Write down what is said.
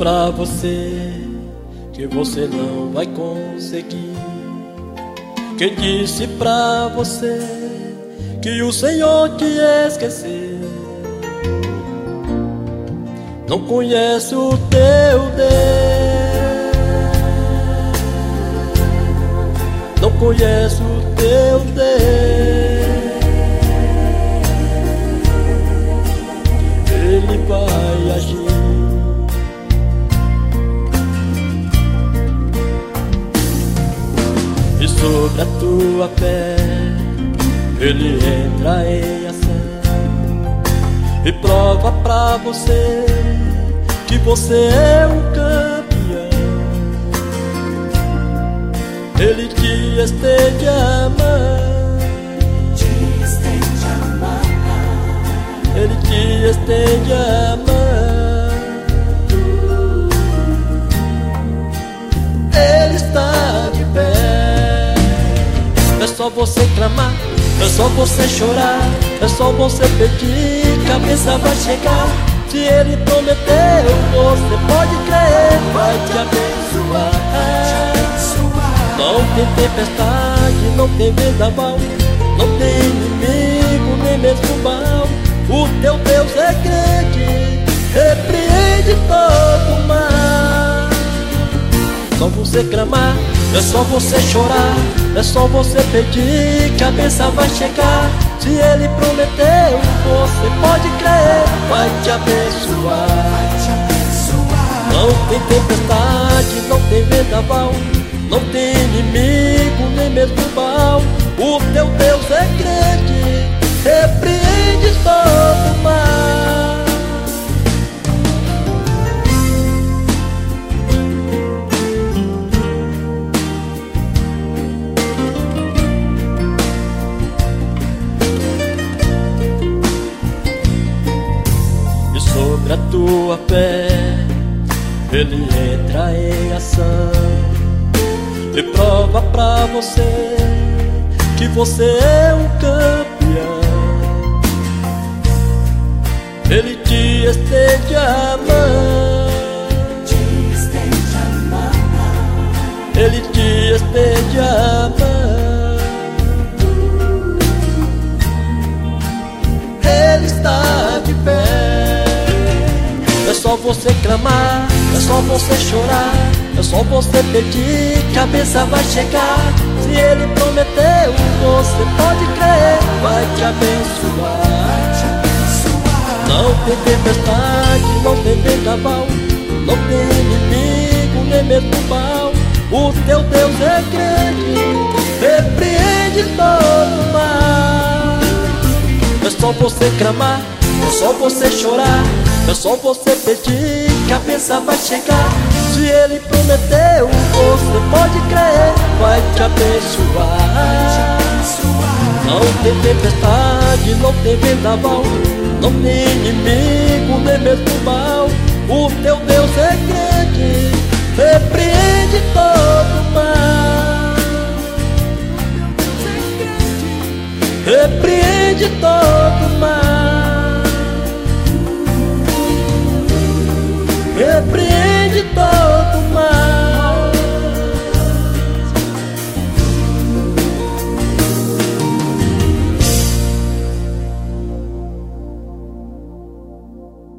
pra você que você não vai conseguir? Quem disse pra você que o Senhor te esqueceu? Não conhece o teu Deus, não conhece o teu Deus. Ele vai agir. E sobre a tua fé Ele entra em ação e prova pra você que você é um campeão. Ele te estende a mão, Ele te estende a mão. Ele está de pé. É só você clamar, é só você chorar, é só você pedir que a bênção vai chegar. Se Ele prometeu, você pode crer, vai te abençoar. Não tem tempestade, não tem vendaval, não tem inimigo, nem mesmo mal. O teu Deus é grande, repreende todo o mal. Só você clamar, é só você chorar, é só você pedir que a bênção vai chegar. Se Ele prometeu, você pode crer, vai te abençoar. Não tem tempestade, não tem vendaval, não tem inimigo, nem mesmo mal. O teu Deus é grande, repreende todo o mal. Sobre a tua fé Ele entra em ação e prova pra você que você é um campeão. Ele te estende a mão, Ele te estende a mão. Ele está de pé. É só você clamar, é só você chorar, é só você pedir que a bênção vai chegar. Se Ele prometeu, você pode crer, vai te abençoar. Não tem tempestade, não tem vendaval, não tem inimigo, nem mesmo mal. O teu Deus é grande, repreende todo o mal. É só você clamar, é só você chorar, é só você pedir que a bênção vai chegar. Se Ele prometeu, você pode crer, vai te abençoar. Não tem tempestade, não tem vendaval, não tem inimigo, nem mesmo mal. O teu Deus é grande, repreende todo o mal. Repreende todo o mal.